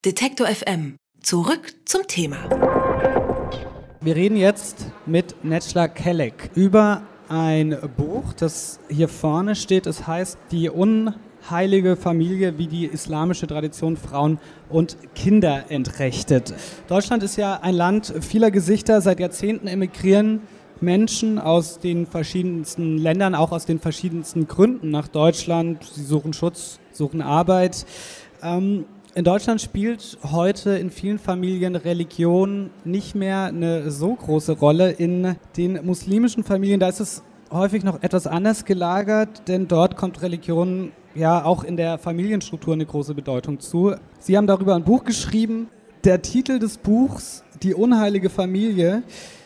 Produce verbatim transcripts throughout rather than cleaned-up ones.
Detektor F M. Zurück zum Thema. Wir reden jetzt mit Necla Kelek über ein Buch, das hier vorne steht. Es heißt Die unheilige Familie, wie die islamische Tradition Frauen und Kinder entrechtet. Deutschland ist ja ein Land vieler Gesichter. Seit Jahrzehnten emigrieren Menschen aus den verschiedensten Ländern, auch aus den verschiedensten Gründen nach Deutschland. Sie suchen Schutz, suchen Arbeit. Ähm, In Deutschland spielt heute in vielen Familien Religion nicht mehr eine so große Rolle. In den muslimischen Familien, da ist es häufig noch etwas anders gelagert, denn dort kommt Religion ja auch in der Familienstruktur eine große Bedeutung zu. Sie haben darüber ein Buch geschrieben. Der Titel des Buchs, Die unheilige Familie,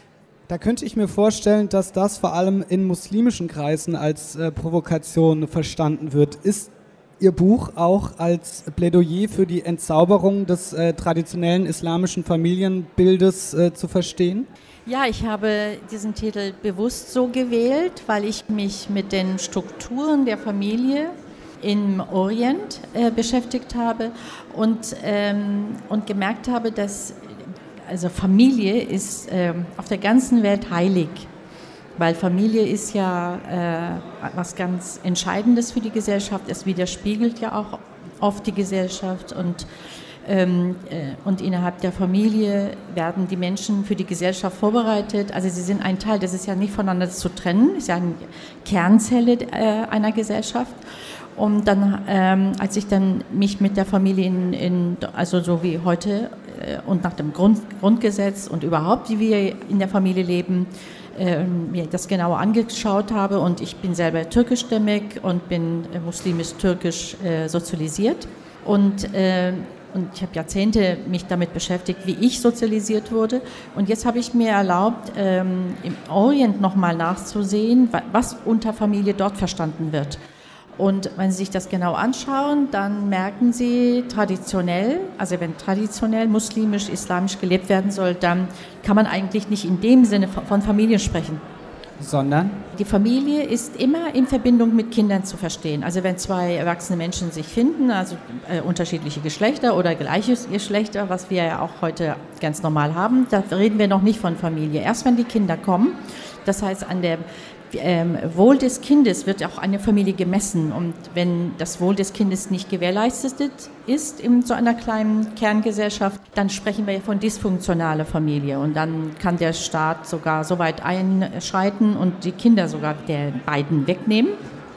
da könnte ich mir vorstellen, dass das vor allem in muslimischen Kreisen als äh, Provokation verstanden wird. Ist Ihr Buch auch als Plädoyer für die Entzauberung des äh, traditionellen islamischen Familienbildes äh, zu verstehen? Ja, ich habe diesen Titel bewusst so gewählt, weil ich mich mit den Strukturen der Familie im Orient äh, beschäftigt habe und, ähm, und gemerkt habe, dass also Familie ist äh, auf der ganzen Welt heilig. Weil Familie ist ja äh, was ganz Entscheidendes für die Gesellschaft. Es widerspiegelt ja auch oft die Gesellschaft und, ähm, äh, und innerhalb der Familie werden die Menschen für die Gesellschaft vorbereitet. Also sie sind ein Teil, das ist ja nicht voneinander zu trennen, ist ja eine Kernzelle äh, einer Gesellschaft. Und dann, ähm, als ich dann mich mit der Familie in, in also so wie heute äh, und nach dem Grund, Grundgesetz und überhaupt, wie wir in der Familie leben, äh, mir das genauer angeschaut habe, und ich bin selber türkischstämmig und bin äh, muslimisch-türkisch äh, sozialisiert und äh, Und ich habe Jahrzehnte mich damit beschäftigt, wie ich sozialisiert wurde. Und jetzt habe ich mir erlaubt, ähm, im Orient nochmal nachzusehen, was unter Familie dort verstanden wird. Und wenn Sie sich das genau anschauen, dann merken Sie, traditionell, also wenn traditionell muslimisch, islamisch gelebt werden soll, dann kann man eigentlich nicht in dem Sinne von Familie sprechen. Sondern? Die Familie ist immer in Verbindung mit Kindern zu verstehen. Also wenn zwei erwachsene Menschen sich finden, also äh, unterschiedliche Geschlechter oder gleiches Geschlechter, was wir ja auch heute ganz normal haben, da reden wir noch nicht von Familie. Erst wenn die Kinder kommen, das heißt an der Ähm, Wohl des Kindes wird auch eine Familie gemessen, und wenn das Wohl des Kindes nicht gewährleistet ist in so einer kleinen Kerngesellschaft, dann sprechen wir von dysfunktionaler Familie, und dann kann der Staat sogar so weit einschreiten und die Kinder sogar der beiden wegnehmen.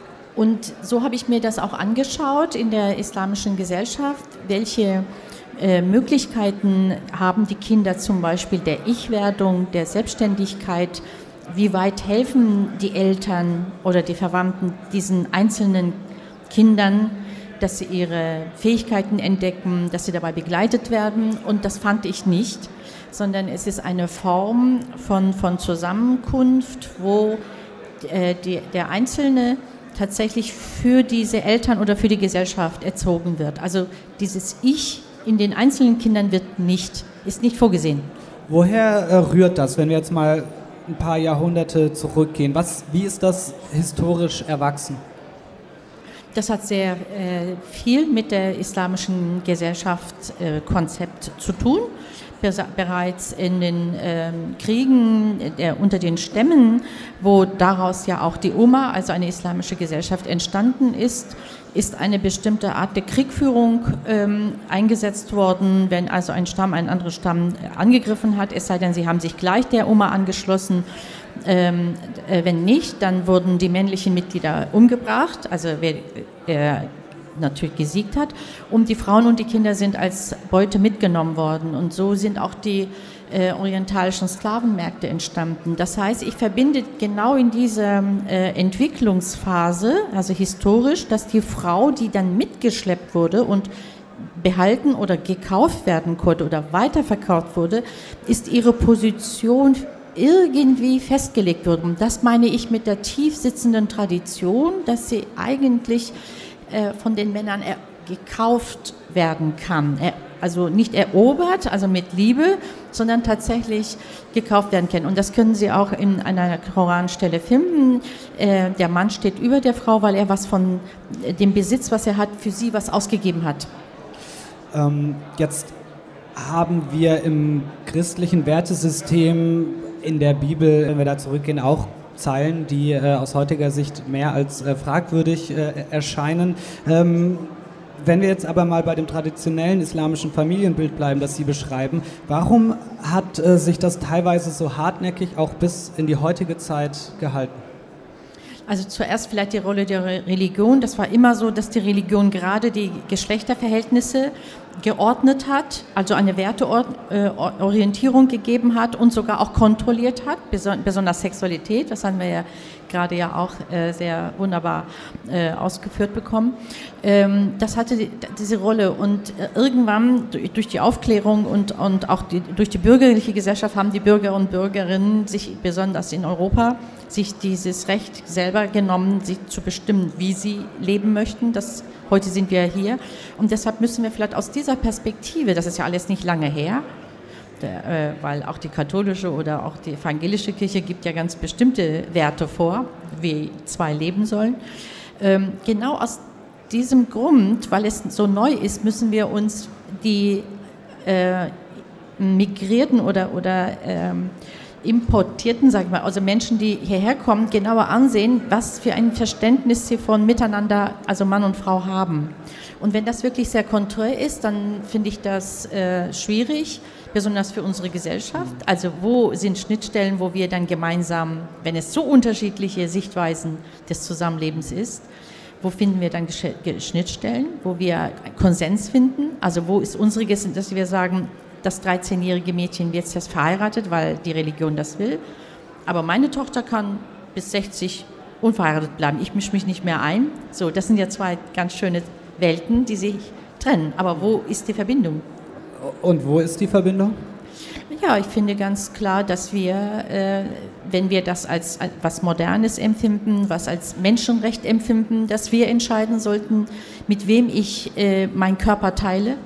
Und so habe ich mir das auch angeschaut in der islamischen Gesellschaft, welche äh, Möglichkeiten haben die Kinder zum Beispiel der Ich-Werdung, der Selbstständigkeit. Wie weit helfen die Eltern oder die Verwandten diesen einzelnen Kindern, dass sie ihre Fähigkeiten entdecken, dass sie dabei begleitet werden? Und das fand ich nicht, sondern es ist eine Form von, von Zusammenkunft, wo äh, die, der Einzelne tatsächlich für diese Eltern oder für die Gesellschaft erzogen wird. Also dieses Ich in den einzelnen Kindern wird nicht, ist nicht vorgesehen. Woher äh, rührt das, wenn wir jetzt mal ein paar Jahrhunderte zurückgehen? Was, wie ist das historisch erwachsen? Das hat sehr äh, viel mit der islamischen Gesellschaftskonzept äh, zu tun. Bereits in den äh, Kriegen äh, unter den Stämmen, wo daraus ja auch die Umma, also eine islamische Gesellschaft, entstanden ist, ist eine bestimmte Art der Kriegführung ähm, eingesetzt worden, wenn also ein Stamm einen anderen Stamm angegriffen hat, es sei denn, sie haben sich gleich der Umma angeschlossen. Ähm, äh, wenn nicht, dann wurden die männlichen Mitglieder umgebracht, also wer äh, natürlich gesiegt hat, und die Frauen und die Kinder sind als Beute mitgenommen worden, und so sind auch die äh, orientalischen Sklavenmärkte entstanden. Das heißt, ich verbinde genau in dieser äh, Entwicklungsphase, also historisch, dass die Frau, die dann mitgeschleppt wurde und behalten oder gekauft werden konnte oder weiterverkauft wurde, ist ihre Position irgendwie festgelegt worden. Und das meine ich mit der tief sitzenden Tradition, dass sie eigentlich von den Männern er, gekauft werden kann. Er, also nicht erobert, also mit Liebe, sondern tatsächlich gekauft werden kann. Und das können Sie auch in einer Koranstelle finden. Äh, der Mann steht über der Frau, weil er was von dem Besitz, was er hat, für sie was ausgegeben hat. Ähm, jetzt haben wir im christlichen Wertesystem in der Bibel, wenn wir da zurückgehen, auch Zeilen, die äh, aus heutiger Sicht mehr als äh, fragwürdig äh, erscheinen. Ähm, wenn wir jetzt aber mal bei dem traditionellen islamischen Familienbild bleiben, das Sie beschreiben, warum hat äh, sich das teilweise so hartnäckig auch bis in die heutige Zeit gehalten? Also zuerst vielleicht die Rolle der Religion. Das war immer so, dass die Religion gerade die Geschlechterverhältnisse geordnet hat, also eine Werteorientierung gegeben hat und sogar auch kontrolliert hat, besonders Sexualität, das haben wir ja gerade ja auch äh, sehr wunderbar äh, ausgeführt bekommen. Ähm, das hatte die, diese Rolle und äh, irgendwann durch, durch die Aufklärung und, und auch die, durch die bürgerliche Gesellschaft haben die Bürger und Bürgerinnen sich besonders in Europa sich dieses Recht selber genommen, sich zu bestimmen, wie sie leben möchten. Das, heute sind wir hier und deshalb müssen wir vielleicht aus dieser Perspektive, das ist ja alles nicht lange her, Der, äh, weil auch die katholische oder auch die evangelische Kirche gibt ja ganz bestimmte Werte vor, wie zwei leben sollen. Ähm, genau aus diesem Grund, weil es so neu ist, müssen wir uns die äh, Migrierten oder, oder ähm, Importierten, sag ich mal, also Menschen, die hierher kommen, genauer ansehen, was für ein Verständnis sie von miteinander, also Mann und Frau haben. Und wenn das wirklich sehr konträr ist, dann finde ich das äh, schwierig, besonders für unsere Gesellschaft. Also wo sind Schnittstellen, wo wir dann gemeinsam, wenn es so unterschiedliche Sichtweisen des Zusammenlebens ist, wo finden wir dann Schnittstellen, wo wir Konsens finden? Also wo ist unsere, dass wir sagen, das dreizehnjährige Mädchen wird jetzt verheiratet, weil die Religion das will, aber meine Tochter kann bis sechzig unverheiratet bleiben. Ich mische mich nicht mehr ein. So, das sind ja zwei ganz schöne Welten, die sich trennen. Aber wo ist die Verbindung? Und wo ist die Verbindung? Ja, ich finde ganz klar, dass wir, äh, wenn wir das als, als was Modernes empfinden, was als Menschenrecht empfinden, dass wir entscheiden sollten, mit wem ich äh, meinen Körper teile,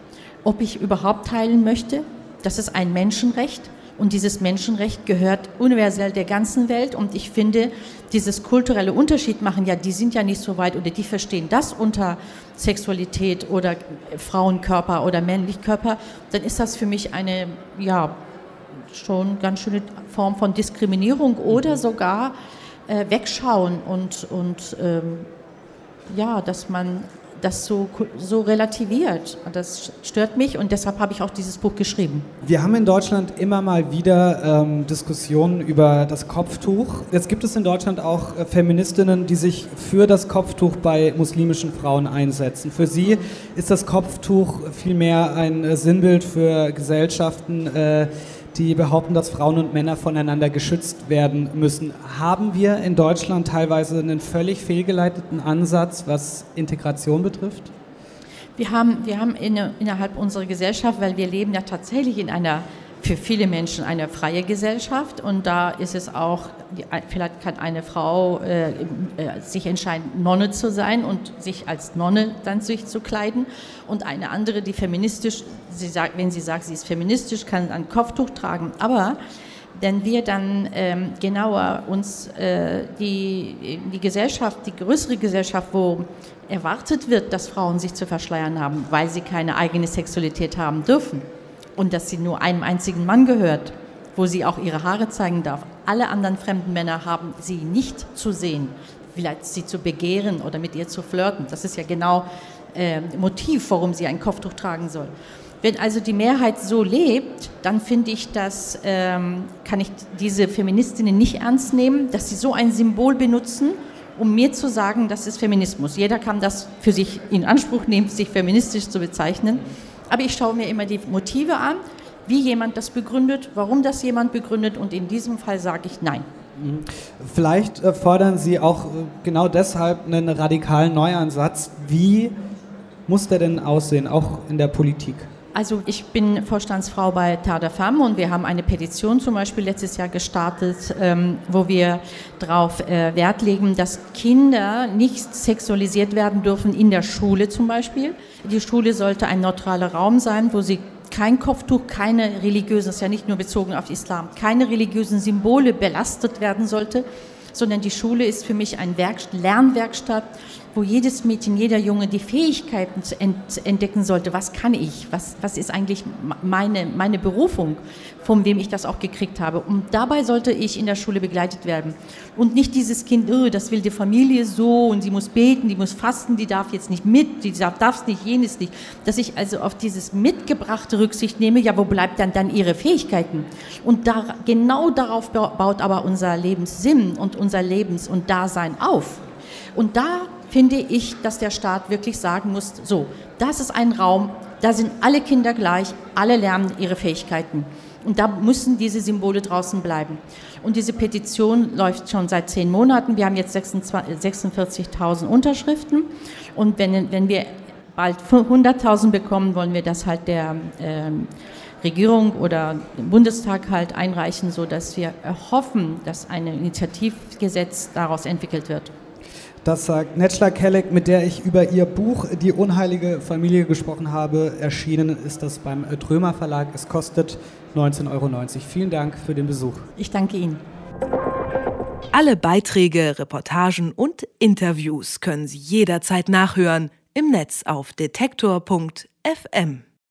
ob ich überhaupt teilen möchte. Das ist ein Menschenrecht und dieses Menschenrecht gehört universell der ganzen Welt und ich finde, dieses kulturelle Unterschied machen, ja, die sind ja nicht so weit oder die verstehen das unter Sexualität oder Frauenkörper oder Männlichkörper, dann ist das für mich eine, ja, schon ganz schöne Form von Diskriminierung oder sogar äh, wegschauen und, und ähm, ja, dass man das so, so relativiert. Das stört mich und deshalb habe ich auch dieses Buch geschrieben. Wir haben in Deutschland immer mal wieder ähm, Diskussionen über das Kopftuch. Jetzt gibt es in Deutschland auch äh, Feministinnen, die sich für das Kopftuch bei muslimischen Frauen einsetzen. Für sie ist das Kopftuch vielmehr ein äh, Sinnbild für Gesellschaften, äh, die behaupten, dass Frauen und Männer voneinander geschützt werden müssen. Haben wir in Deutschland teilweise einen völlig fehlgeleiteten Ansatz, was Integration betrifft? Wir haben, wir haben in, innerhalb unserer Gesellschaft, weil wir leben ja tatsächlich in einer, für viele Menschen eine freie Gesellschaft und da ist es auch, vielleicht kann eine Frau äh, äh, sich entscheiden, Nonne zu sein und sich als Nonne dann sich zu kleiden und eine andere, die feministisch, sie sagt, wenn sie sagt, sie ist feministisch, kann ein Kopftuch tragen, aber wenn wir dann ähm, genauer uns äh, die, die Gesellschaft, die größere Gesellschaft, wo erwartet wird, dass Frauen sich zu verschleiern haben, weil sie keine eigene Sexualität haben dürfen, und dass sie nur einem einzigen Mann gehört, wo sie auch ihre Haare zeigen darf. Alle anderen fremden Männer haben sie nicht zu sehen, vielleicht sie zu begehren oder mit ihr zu flirten. Das ist ja genau äh, Motiv, warum sie ein Kopftuch tragen soll. Wenn also die Mehrheit so lebt, dann finde ich, dass, ähm, kann ich diese Feministinnen nicht ernst nehmen, dass sie so ein Symbol benutzen, um mir zu sagen, das ist Feminismus. Jeder kann das für sich in Anspruch nehmen, sich feministisch zu bezeichnen. Aber ich schaue mir immer die Motive an, wie jemand das begründet, warum das jemand begründet und in diesem Fall sage ich nein. Vielleicht äh, fordern Sie auch äh, genau deshalb einen radikalen Neuansatz. Wie muss der denn aussehen, auch in der Politik? Also ich bin Vorstandsfrau bei Terre des Femmes und wir haben eine Petition zum Beispiel letztes Jahr gestartet, ähm, wo wir darauf äh, Wert legen, dass Kinder nicht sexualisiert werden dürfen in der Schule zum Beispiel. Die Schule sollte ein neutraler Raum sein, wo sie kein Kopftuch, keine religiösen, das ist ja nicht nur bezogen auf Islam, keine religiösen Symbole belastet werden sollte, sondern die Schule ist für mich eine Werk- Lernwerkstatt, wo jedes Mädchen, jeder Junge die Fähigkeiten entdecken sollte. Was kann ich? Was, was ist eigentlich meine, meine Berufung, von wem ich das auch gekriegt habe? Und dabei sollte ich in der Schule begleitet werden. Und nicht dieses Kind, oh, das will die Familie so und sie muss beten, die muss fasten, die darf jetzt nicht mit, die darf das nicht, jenes nicht. Dass ich also auf dieses Mitgebrachte Rücksicht nehme, ja, wo bleibt dann, dann ihre Fähigkeiten? Und da, genau darauf baut aber unser Lebenssinn und unser Lebens- und Dasein auf. Und da finde ich, dass der Staat wirklich sagen muss, so, das ist ein Raum, da sind alle Kinder gleich, alle lernen ihre Fähigkeiten. Und da müssen diese Symbole draußen bleiben. Und diese Petition läuft schon seit zehn Monaten. Wir haben jetzt sechsundvierzigtausend Unterschriften. Und wenn, wenn wir bald hunderttausend bekommen, wollen wir das halt der ähm, Regierung oder dem Bundestag halt einreichen, sodass wir hoffen, dass ein Initiativgesetz daraus entwickelt wird. Das sagt Necla Kelek, mit der ich über ihr Buch Die unheilige Familie gesprochen habe. Erschienen ist das beim Trömer Verlag. Es kostet neunzehn Euro neunzig. Vielen Dank für den Besuch. Ich danke Ihnen. Alle Beiträge, Reportagen und Interviews können Sie jederzeit nachhören im Netz auf detektor punkt f m.